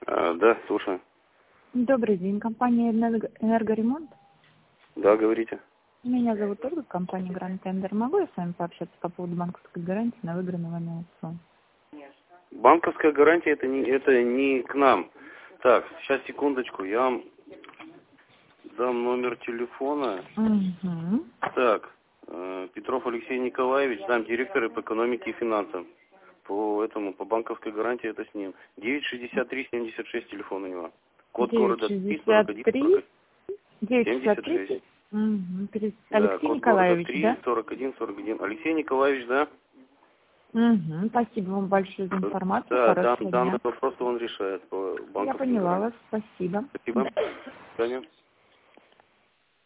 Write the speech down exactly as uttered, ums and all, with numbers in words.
А, да, слушаю. Добрый день, компания «Энерго- «Энергоремонт». Да, говорите. Меня зовут Ольга, компания «Гранд Тендер». Могу я с вами пообщаться по поводу банковской гарантии на выигранный вами аукцион? Банковская гарантия это не, это не к нам. Так, сейчас секундочку, я вам дам номер телефона. Угу. Так, э, Петров Алексей Николаевич, замдиректора по экономике и финансам. По этому, по банковской гарантии это с ним. девять шестьдесят три семьдесят шесть телефон у него. Код города три сорок один сорок один. девять шестьдесят семьдесят три. шесть. Угу. Да, Алексей код города Николаевич, три да? сорок один сорок один. Алексей Николаевич, да? Угу. Спасибо вам большое за информацию. Да, дан, Хорошего данный дня. вопрос он решает по Я банковской поняла гарантии. вас. Спасибо. Спасибо. До свидания.